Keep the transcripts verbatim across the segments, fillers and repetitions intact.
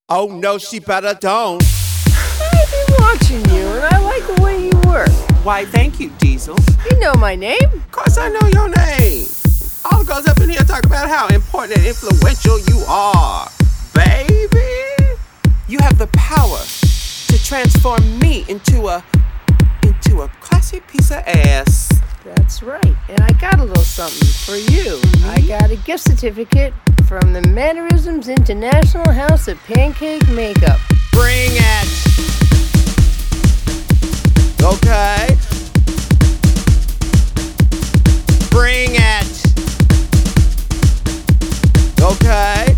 Oh no, she better don't. I've been watching you, and I like the way you work. Why, thank you, Diesel. You know my name? Of course I know your name. All the girls up in here talk about how important and influential you are. Baby, you have the power to transform me into a, into a classy piece of ass. That's right, and I got a little something for you. Mm-hmm. I got a gift certificate from the Mannerisms International House of Pancake Makeup. Bring it. Okay. Bring it. Okay.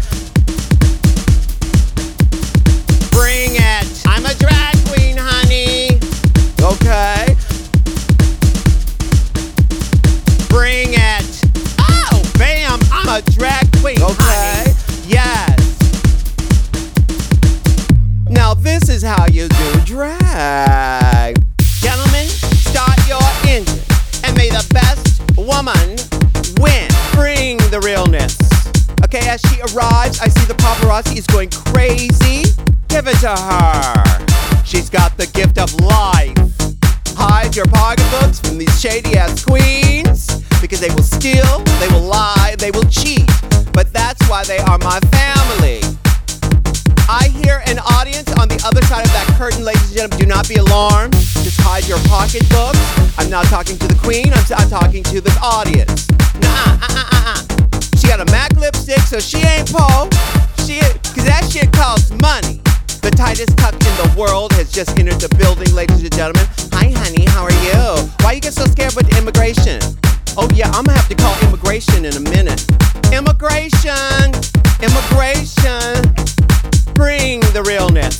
Bring it. I'm a drag queen, honey. Okay. Bring it. Oh, bam, I'm a drag queen, okay. Honey. Yes. Now this is how you do drag. Gentlemen, start your engine and may the best woman win. Bring the realness. Okay, as she arrives, I see the paparazzi is going crazy. Give it to her. She's got the gift of life. Hide your pocketbooks from these shady ass queens because they will steal, they will lie, they will cheat. But that's why they are my family. I hear an audience on the other side of that curtain, ladies and gentlemen. Do not be alarmed. Just hide your pocketbooks. I'm not talking to the queen. I'm, I'm talking to the audience. Nuh-uh, uh-uh, uh-uh. She got a MAC lipstick, so she ain't po. She, cause that shit costs money. The tightest tuck in the world has just entered the building, ladies and gentlemen. Hi, honey. How are you? Why you get so scared with immigration? Oh yeah, I'm gonna have to call immigration in a minute. Immigration, immigration. Bring the realness.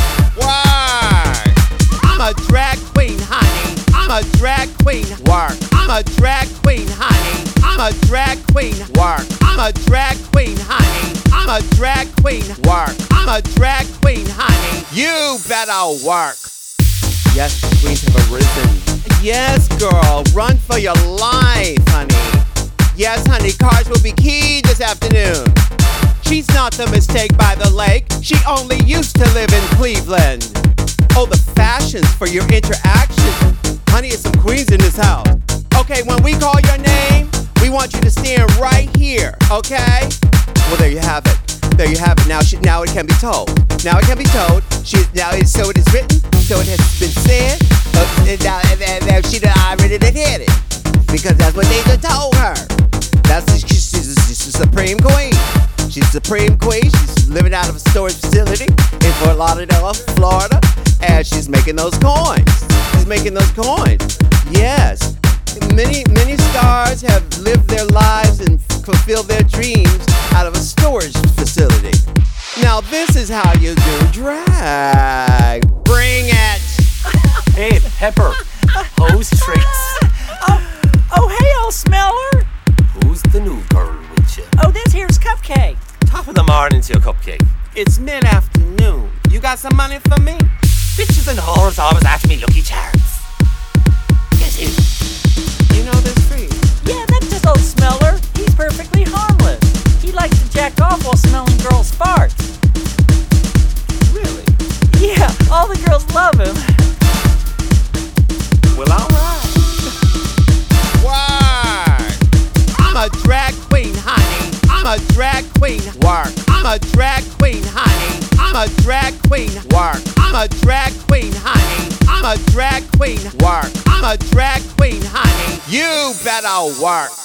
Why? I'm a drag queen, honey. I'm a drag queen. Work. I'm a drag queen, honey. I'm a drag queen. Work. I'm a drag queen, honey. I'm a drag queen. Work. I'm a drag queen, honey. You better work. Yes, the queens have arisen. Yes, girl. Run for your life, honey. Yes, honey. Cars will be key this afternoon. She's not the mistake by the lake. She only used to live in Cleveland. Oh, the fashions for your interactions. Honey, it's some queens in this house. Okay, when we call your name, we want you to stand right here, okay? Well, there you have it. There you have it. Now, she, now it can be told. Now it can be told. She, now, it, so it is written. So it has been said. Uh, now, now she already did it. Because that's what they just told her. That's she's, she's, she's a supreme queen. She's supreme queen. She's living out of a storage facility in Fort Lauderdale, Florida, and she's making those coins. She's making those coins. Yes. Many, many stars have lived their lives and fulfilled their dreams out of a storage facility. Now this is how you do drag. Bring it. Hey, Pepper. Hose tricks. Oh, oh, hey, old smeller. Who's the new girl with you? Oh, this here's Cupcake. Top of the morning to your cupcake. It's mid-afternoon. You got some money for me? Bitches and whores always ask me Lucky Charms. Guess who? You know this free. Yeah, that's just old smeller. He's perfectly harmless. He likes to jack off while smelling girls' farts. Really? Yeah, all the girls love him. Well, alright. Why? I'm a drag queen, honey. I'm a drag queen. Work. I'm a drag queen, honey. I'm a drag queen. Work. I'm a drag queen, honey. I'm a drag queen. Work. I'm a drag queen, honey. You better work.